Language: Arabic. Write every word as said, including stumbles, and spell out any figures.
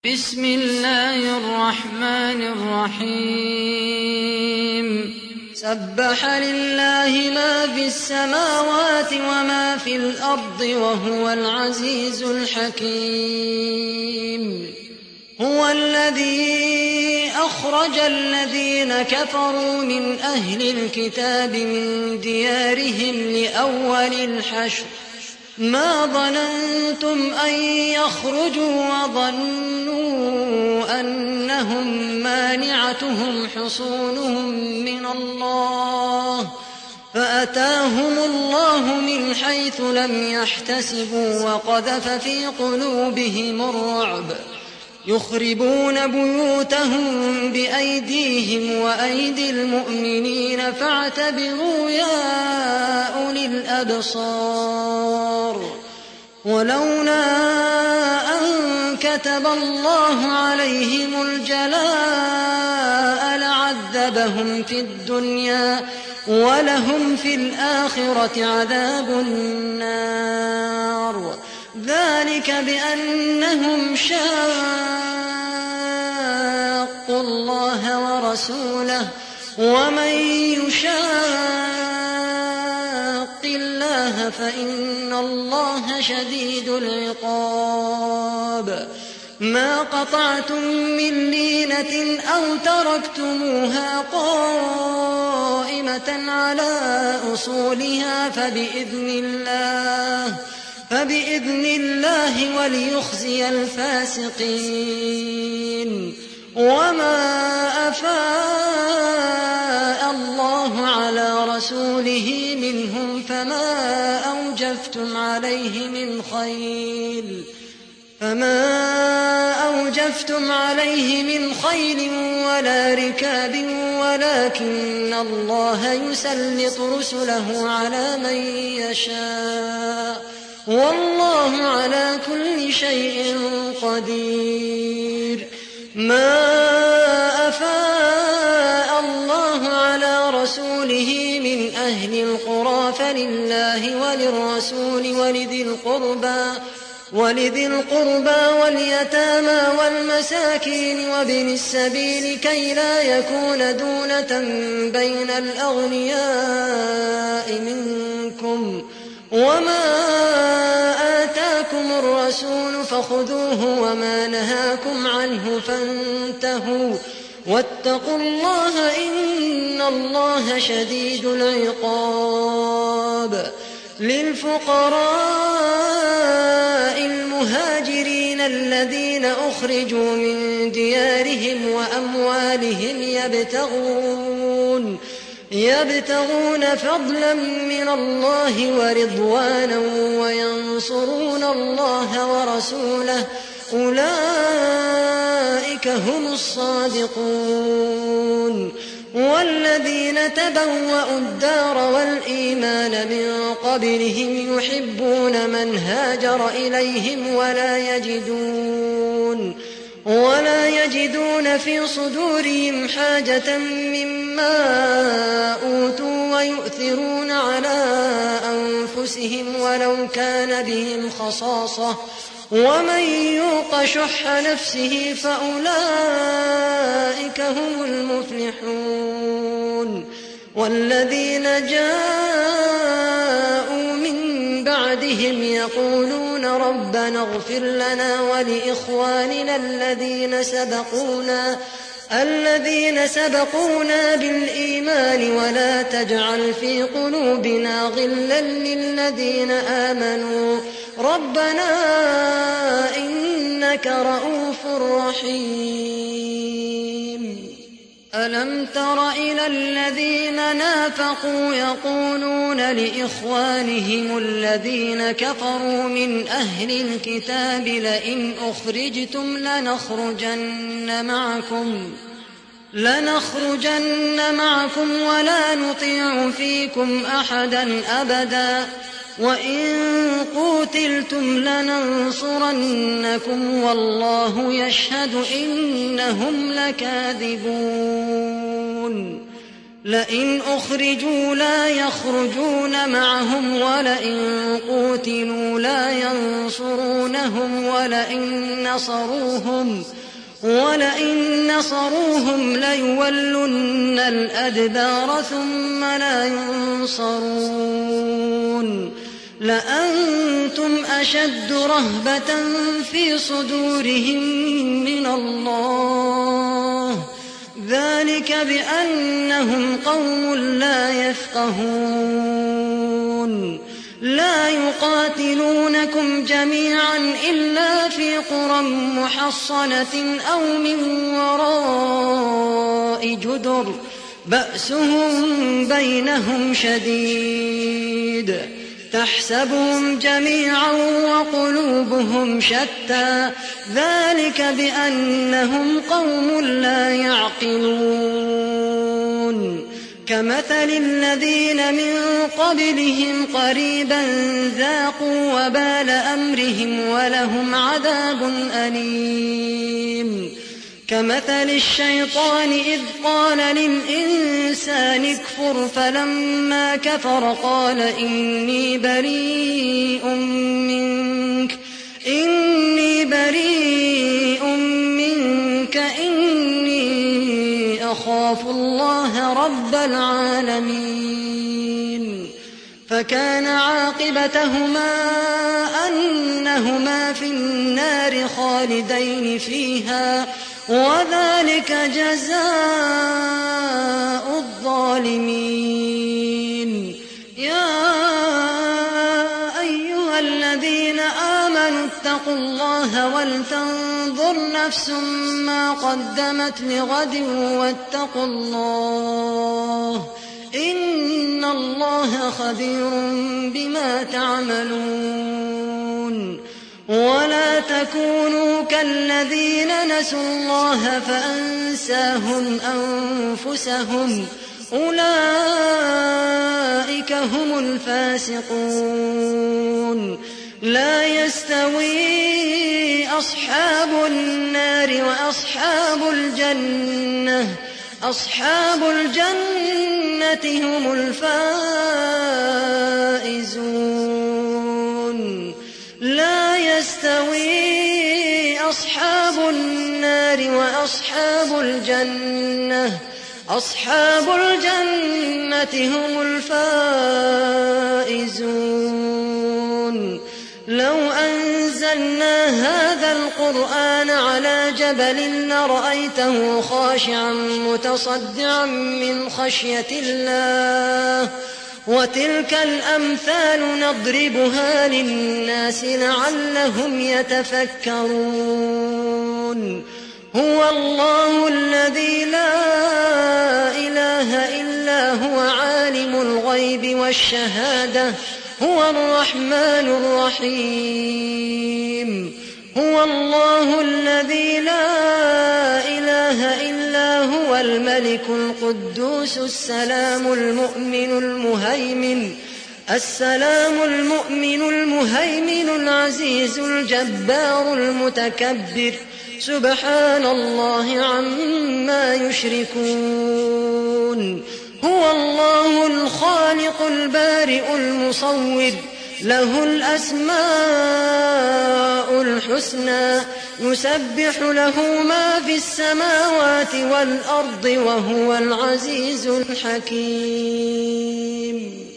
بسم الله الرحمن الرحيم سبح لله ما في السماوات وما في الأرض وهو العزيز الحكيم هو الذي أخرج الذين كفروا من أهل الكتاب من ديارهم لأول الحشر ما ظننتم أن يخرجوا وظنوا أنهم مانعتهم حصونهم من الله فأتاهم الله من حيث لم يحتسبوا وقذف في قلوبهم الرعب يخربون بيوتهم بأيديهم وأيدي المؤمنين فاعتبروا يا أولي الأبصار ولولا أن كتب الله عليهم الجلاء لعذبهم في الدنيا ولهم في الآخرة عذاب النار ذلك بأنهم شاقوا الله ورسوله ومن يشاق الله فإن الله شديد العقاب ما قطعتم من لينة أو تركتموها قائمة على أصولها فبإذن الله فبإذن الله وليخزي الفاسقين وما أفاء الله على رسوله منهم فما أوجفتم عليه من خيل فما أوجفتم عليه من خيل ولا ركاب ولكن الله يسلط رسله على من يشاء والله على كل شيء قدير ما أفاء الله على رسوله من أهل القرى فلله وللرسول ولذي القربى ولذي القربى واليتامى والمساكين وابن السبيل كي لا يكون دونة بين الأغنياء منكم وما آتاكم الرسول فخذوه وما نهاكم عنه فانتهوا واتقوا الله إن الله شديد العقاب للفقراء المهاجرين الذين أخرجوا من ديارهم وأموالهم يبتغون يبتغون فضلا من الله ورضوانا وينصرون الله ورسوله أولئك هم الصادقون والذين تبوأوا الدار والإيمان من قبلهم يحبون من هاجر إليهم ولا يجدون ولا يجدون في صدورهم حاجة مما أوتوا ويؤثرون على أنفسهم ولو كان بهم خصاصة ومن يوق شح نفسه فأولئك هم المفلحون والذين جاءوا من بعدهم يقولون ربنا اغفر لنا ولإخواننا الذين سبقونا الذين سبقونا بالإيمان ولا تجعل في قلوبنا غلا للذين آمنوا ربنا إنك رؤوف رحيم ألم تر إلى الذين نافقوا يقولون لإخوانهم الذين كفروا من أهل الكتاب لئن أخرجتم لنخرجن معكم لنخرجن معكم ولا نطيع فيكم أحدا أبدا وإن قوتلتم لننصرنكم والله يشهد إنهم لكاذبون لئن أخرجوا لا يخرجون معهم ولئن قوتلوا لا ينصرونهم ولئن نصروهم ولئن نصروهم ليولن الأدبار ثم لا ينصرون لأنتم أشد رهبة في صدورهم من الله ذلك بأنهم قوم لا يفقهون لا يقاتلونكم جميعا إلا في قرى محصنة أو من وراء جدر بأسهم بينهم شديد تحسبهم جميعا وقلوبهم شتى ذلك بأنهم قوم لا يعقلون كمثل الذين من قبلهم قريبا ذاقوا وبال أمرهم ولهم عذاب أليم كمثل الشيطان إذ قال للإنسان اكفر فلما كفر قال إني بريء منك إني بريء منك إني أخاف الله رب العالمين فكان عاقبتهما أنهما في النار خالدين فيها وذلك جزاء الظالمين يا أيها الذين آمنوا اتقوا الله ولتنظر نفس ما قدمت لغد واتقوا الله إن الله خبير بما تعملون ولا تكونوا كالذين نسوا الله فأنساهم أنفسهم أولئك هم الفاسقون لا يستوي أصحاب النار وأصحاب الجنة أصحاب الجنة هم الفائزون لا يستوي أصحاب النار وأصحاب الجنة أصحاب الجنة هم الفائزون لو أنزلنا هذا القرآن على جبل لرأيته خاشعا متصدعا من خشية الله وتلك الأمثال نضربها للناس لعلهم يتفكرون هو الله الذي لا إله إلا هو عالم الغيب والشهادة هو الرحمن الرحيم هو الله الذي لا إله إلا هو الملك القدوس السلام المؤمن المهيمن السلام المؤمن المهيمن العزيز الجبار المتكبر سبحان الله عما يشركون هو الله الخالق البارئ المصور له الأسماء الحسنى يسبح له ما في السماوات والأرض وهو العزيز الحكيم.